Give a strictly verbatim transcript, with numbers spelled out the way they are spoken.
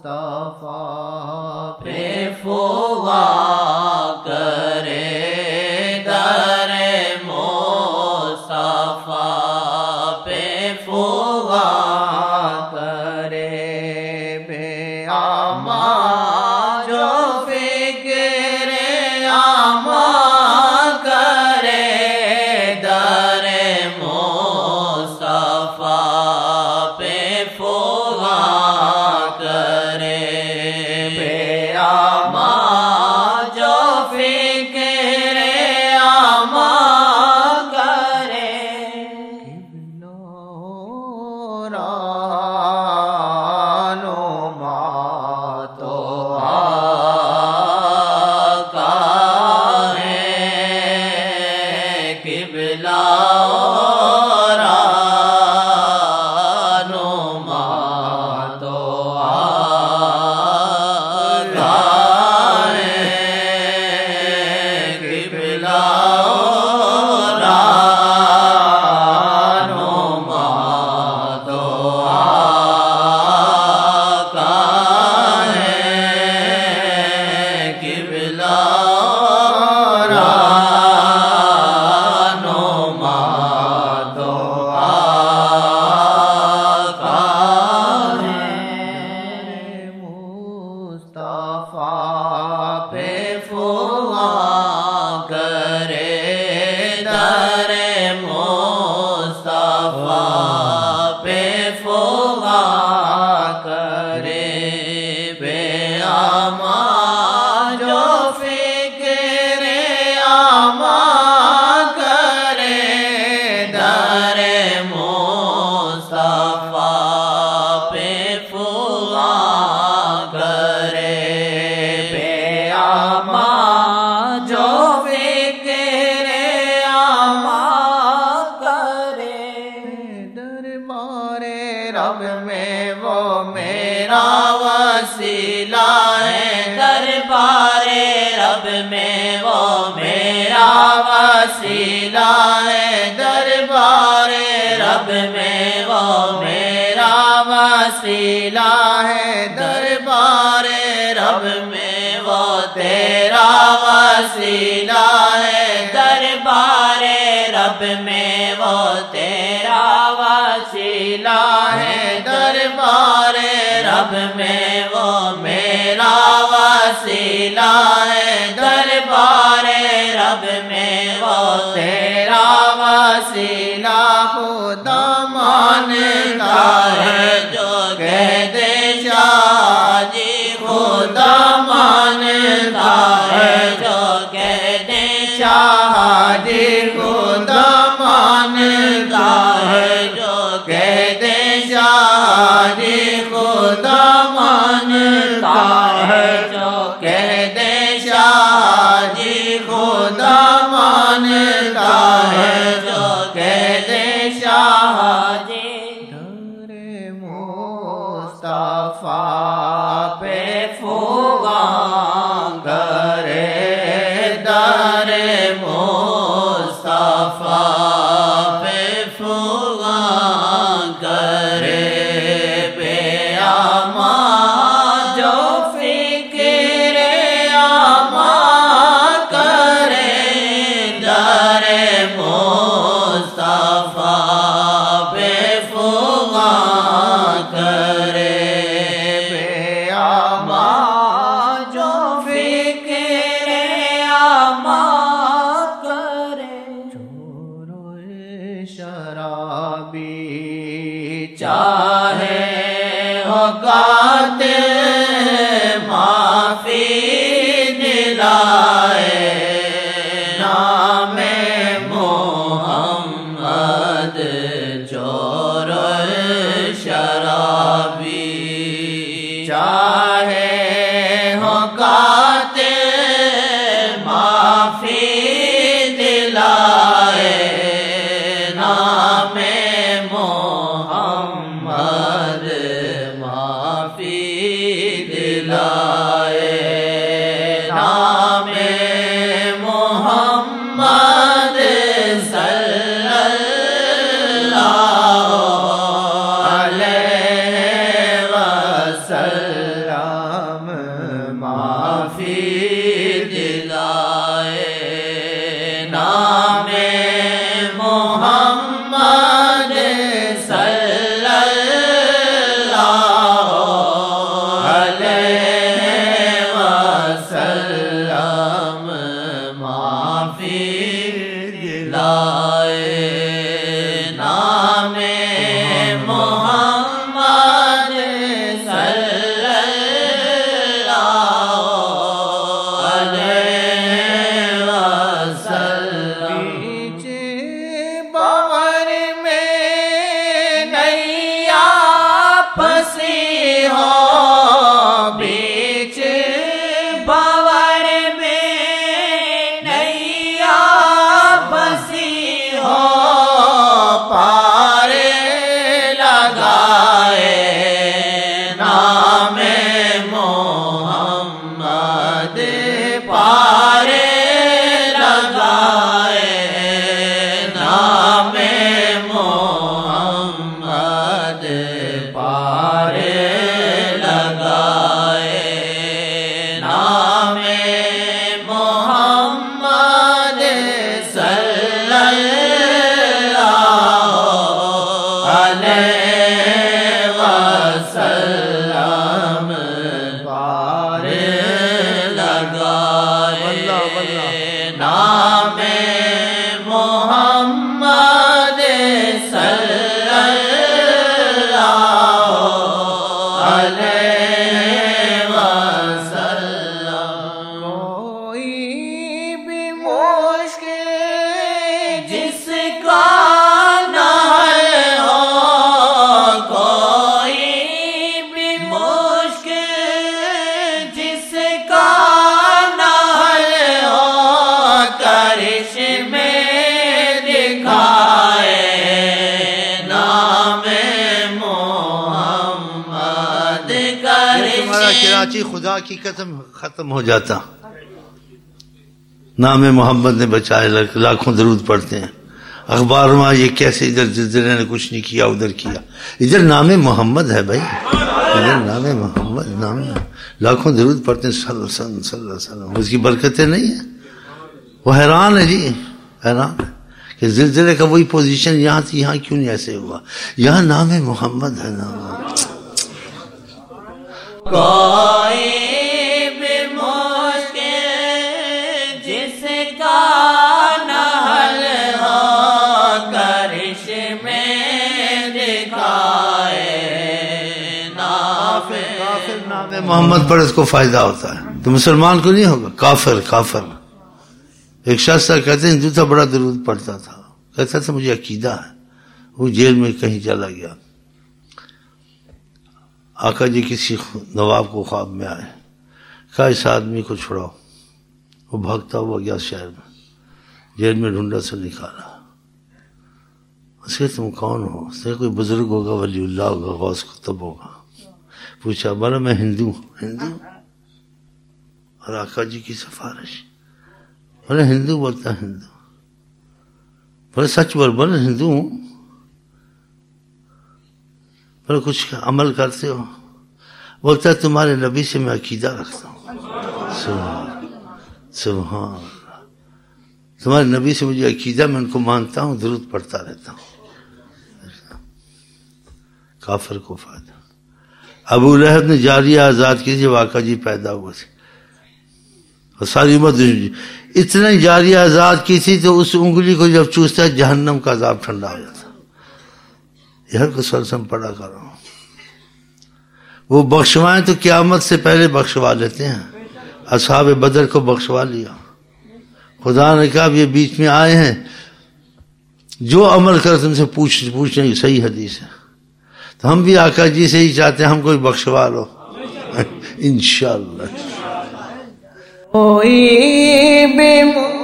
مصطفیٰ پہ فغا کرے در مصطفیٰ پہ فغا کرے بے آما جو فکر آما کرے در مصطفیٰ پہ فغا کرے بے آما جو فکر آما کرے رہنما تو آقا ہے قبلہ رب میں وہ میرا وسیلہ ہے دربار رب میں وہ میرا وسیلہ ہے دربار رب میں وہ میرا وسیلہ ہے دربار رب میں وہ تیرا وسیلہ ہے دربار رب میں وہ تیرا وسیلہ ہے دربار رب میں وہ میرا وسیلہ ہے دربار رب میں وہ تیرا وسیلہ خدا مانتا ہے جو کہہ دے شاہ جی خدا مانتا ہے جو کہہ دے شاہ جی خدا مانتا ہے جو کہہ دے شاہ جی خدا مانتا ہے جو کہہ دے شاہ جی خدا مانتا ہے جو کہہ دے شاہ جی در مصطفیٰ پہ فغا کرے در مصطفیٰ پہ فغا کرے بے آما جو فکر آما کرے در مصطفیٰ پہ فغا کرے بے آما جو فکر آما کرے چورو شرابی چاہے ہو قاتل معافی دلائے نام محمد چورو شرابی چاہے ہو قاتل معافی دلائے نام محمد معافی کراچی خدا کی قسم ختم ہو جاتا. نام محمد نے بچائے, لاکھوں درود پڑھتے ہیں. اخبار میں یہ کیسے ادھر زلزلے نے کچھ نہیں کیا ادھر کیا. ادھر نام محمد ہے بھائی, ادھر نام محمد, نام لاکھوں درود پڑھتے ہیں صلی اللہ علیہ وسلم. اس کی برکتیں نہیں ہیں. وہ حیران ہے جی, حیران ہے کہ زلزلے کا وہی پوزیشن یہاں تھی, یہاں کیوں نہیں ایسے ہوا. یہاں نام محمد ہے. نام کوئی بھی مشکل جس کا نہ حل ہو کرش میں دکھائے نافع. کافر نام محمد پر اس کو فائدہ ہوتا ہے تو مسلمان کو نہیں ہوگا. کافر کافر ایک شخص تھا, کہتے ہیں ہندو تھا, بڑا درود پڑھتا تھا, کہتا تھا مجھے عقیدہ ہے. وہ جیل میں کہیں چلا گیا. آقا جی کسی نواب کو خواب میں آئے, کہا اس آدمی کو چھڑاؤ. وہ بھاگتا ہوا گیا شہر میں, جیل میں ڈھونڈا سے نکالا. اس کے تم کون ہو؟ اس نے کوئی بزرگ ہوگا, ولی اللہ ہوگا, غوث قطب ہوگا. پوچھا, بولا میں ہندو ہوں. ہندو اور آقا جی کی سفارش. بولے ہندو؟ بولتا ہندو. بولے سچ بول. بولے ہندو ہوں. بولے کچھ عمل کرتے ہو؟ بولتا ہے تمہارے نبی سے میں عقیدہ رکھتا ہوں. سبحان سبحان اللہ, تمہارے نبی سے مجھے عقیدہ, میں ان کو مانتا ہوں, درود پڑھتا رہتا ہوں. کافر کو فائدہ. ابو لہب نے جاریہ آزاد کی جب آقا جی پیدا ہوئے تھے, اور ساری امت اتنا جاریہ آزاد کی تھی تو اس انگلی کو جب چوستا ہے جہنم کا عذاب ٹھنڈا ہو جاتا. ہر کو سلسم پڑا کرو. وہ بخشوائیں تو قیامت سے پہلے بخشوا لیتے ہیں. اصحاب بدر کو بخشوا لیا. خدا نے کہا یہ بیچ میں آئے ہیں, جو عمل کر تم سے پوچھ پوچھنے کی صحیح حدیث ہے. تو ہم بھی آقا جی سے ہی چاہتے ہیں ہم کوئی بخشوا لو انشاءاللہ. کوئی بھی